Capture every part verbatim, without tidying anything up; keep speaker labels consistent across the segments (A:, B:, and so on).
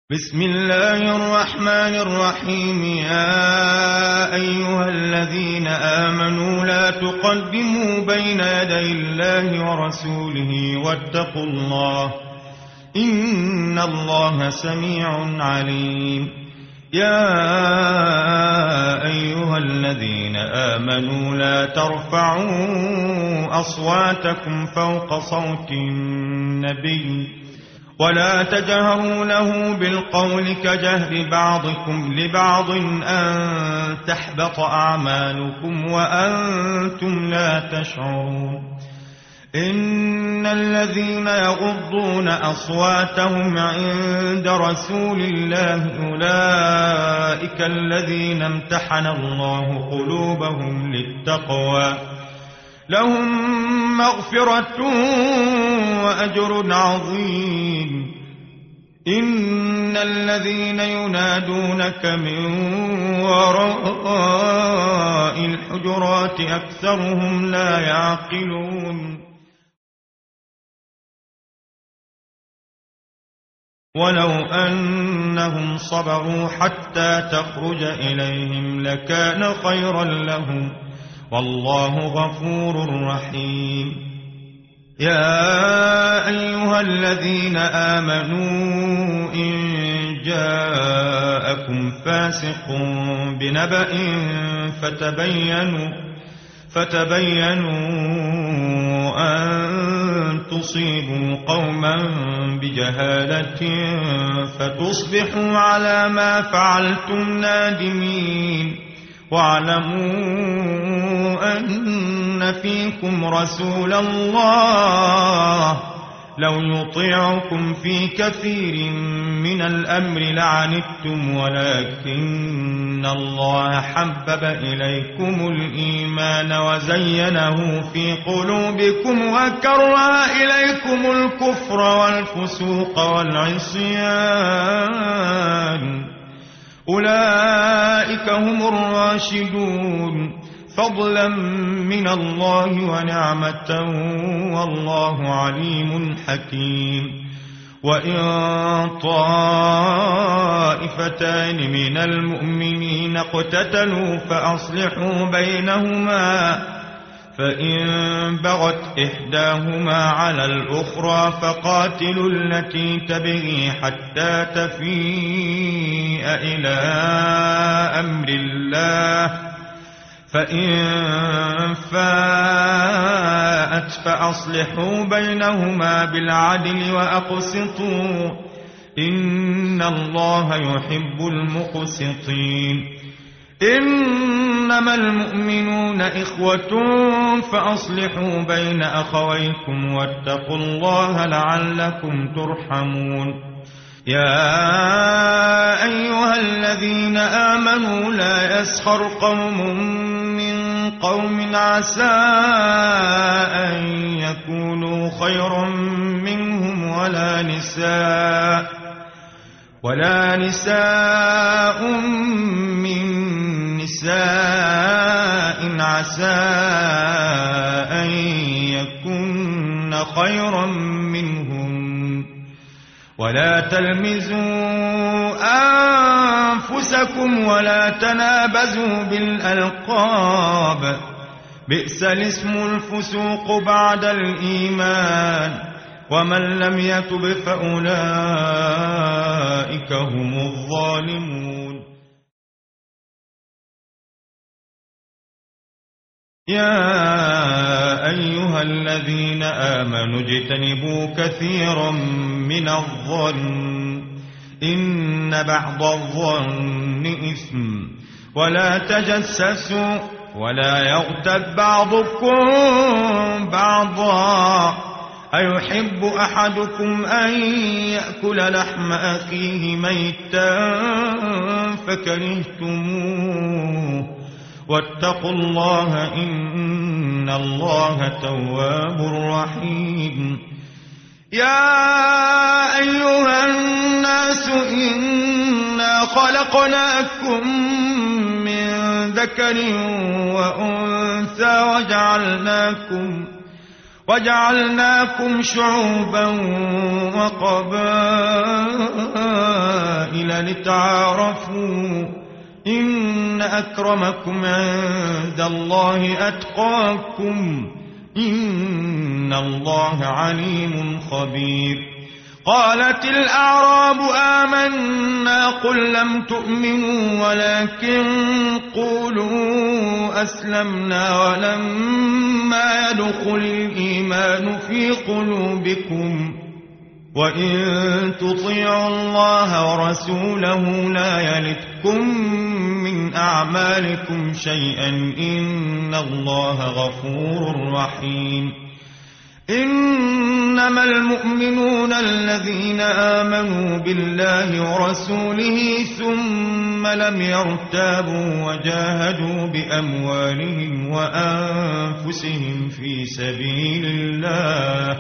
A: بسم الله الرحمن الرحيم. يا أيها الذين آمنوا لا تقدموا بين يدي الله ورسوله واتقوا الله إن الله سميع عليم. يا أيها الذين آمنوا لا ترفعوا أصواتكم فوق صوت النبي ولا تجهروا له بالقول كجهر بعضكم لبعض أن تحبط أعمالكم وأنتم لا تشعرون. إن الذين يغضون أصواتهم عند رسول الله أولئك الذين امتحن الله قلوبهم للتقوى لهم مغفرة وأجر عظيم. إن الذين ينادونك من وراء الحجرات أكثرهم لا يعقلون. ولو أنهم صبروا حتى تخرج إليهم لكان خيرا لهم والله غفور رحيم. يا أيها الذين آمنوا إن جاءكم فاسق بنبأ فتبينوا فتبينوا أن تصيبوا قوما بجهالة فتصبحوا على ما فعلتم نادمين. واعلموا أن فيكم رسول الله لو يطيعكم في كثير من الأمر لعنتم ولكن الله حبب إليكم الإيمان وزينه في قلوبكم وكره إليكم الكفر والفسوق والعصيان أولئك هم الراشدون فضلا من الله ونعمة والله عليم حكيم. وإن طائفتان من المؤمنين اقتتلوا فأصلحوا بينهما فإن بغت إحداهما على الأخرى فقاتلوا التي تبغي حتى تفيء إلى أمر الله فإن فاءت فأصلحوا بينهما بالعدل وأقسطوا إن الله يحب المقسطين. إنما المؤمنون إخوة فأصلحوا بين أخويكم واتقوا الله لعلكم ترحمون. يا أيها الذين آمنوا لا يسخر قوم من قوم عسى أن يكونوا خيرا منهم ولا نساء ولا نساء من نساء عسى أن يكن خيرا منهم ولا تلمزوا أنفسكم ولا تنابزوا بالألقاب بئس الاسم الفسوق بعد الإيمان ومن لم يتب فأولئك هم الظالمون. يا أيها الذين آمنوا اجتنبوا كثيرا من الظن إن بعض الظن إثم ولا تجسسوا ولا يغتب بعضكم بعضا أيحب أحدكم أن يأكل لحم أخيه ميتا فكرهتموه واتقوا الله إن الله تواب رحيم. يا أيها الناس إنا خلقناكم من ذكر وأنثى وجعلناكم وجعلناكم شعوبا وقبائل قبائل لتعارفوا إن أكرمكم عند الله أتقاكم إن الله عليم خبير. قالت الأعراب آمنا قل لم تؤمنوا ولكن قولوا أسلمنا ولما يدخل الإيمان في قلوبكم وإن تطيعوا الله ورسوله لا يلتكم من أعمالكم شيئا إن الله غفور رحيم. إنما المؤمنون الذين آمنوا بالله ورسوله ثم لم يرتابوا وجاهدوا بأموالهم وأنفسهم في سبيل الله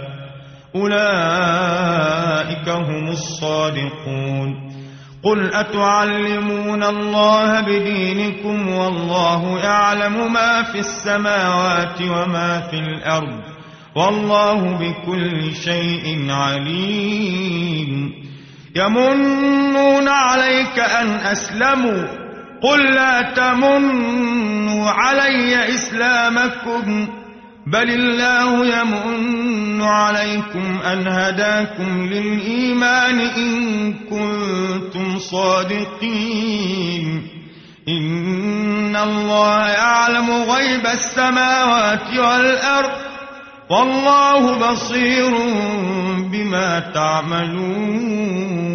A: أولئك هم الصادقون. قل أتعلمون الله بدينكم والله يعلم ما في السماوات وما في الأرض والله بكل شيء عليم. يمنون عليك أن أسلموا قل لا تمنوا علي إسلامكم بل الله يمن عليكم أن هداكم للإيمان إن كنتم صادقين. إن الله يعلم غيب السماوات والأرض والله بصير بما تعملون.